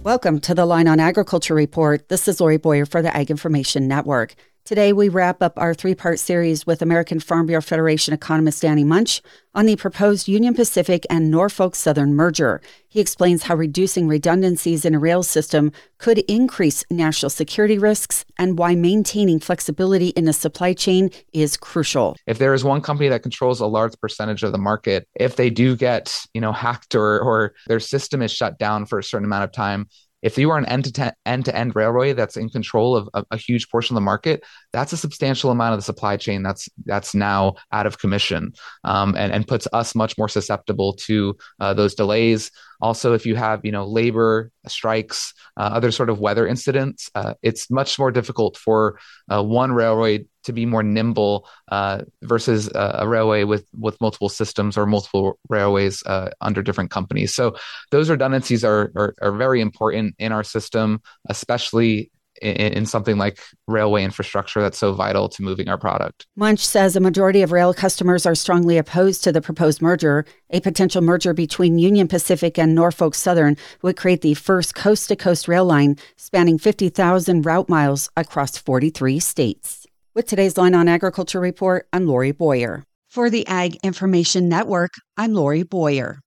Welcome to the Line on Agriculture Report. This is Lori Boyer for the Ag Information Network. Today, we wrap up our three-part series with American Farm Bureau Federation economist Danny Munch on the proposed Union Pacific and Norfolk Southern merger. He explains how reducing redundancies in a rail system could increase national security risks and why maintaining flexibility in the supply chain is crucial. If there is one company that controls a large percentage of the market, if they do get, hacked or their system is shut down for a certain amount of time, if you are an end-to-end railway that's in control of a huge portion of the market, that's a substantial amount of the supply chain that's now out of commission, and puts us much more susceptible to those delays. Also, if you have labor strikes, other sort of weather incidents, it's much more difficult for one railway to be more nimble versus a railway with multiple systems or multiple railways under different companies. So those redundancies are very important in our system, especially in something like railway infrastructure that's so vital to moving our product. Munch says a majority of rail customers are strongly opposed to the proposed merger. A potential merger between Union Pacific and Norfolk Southern would create the first coast-to-coast rail line spanning 50,000 route miles across 43 states. With today's Line on Agriculture Report, I'm Lori Boyer. For the Ag Information Network, I'm Lori Boyer.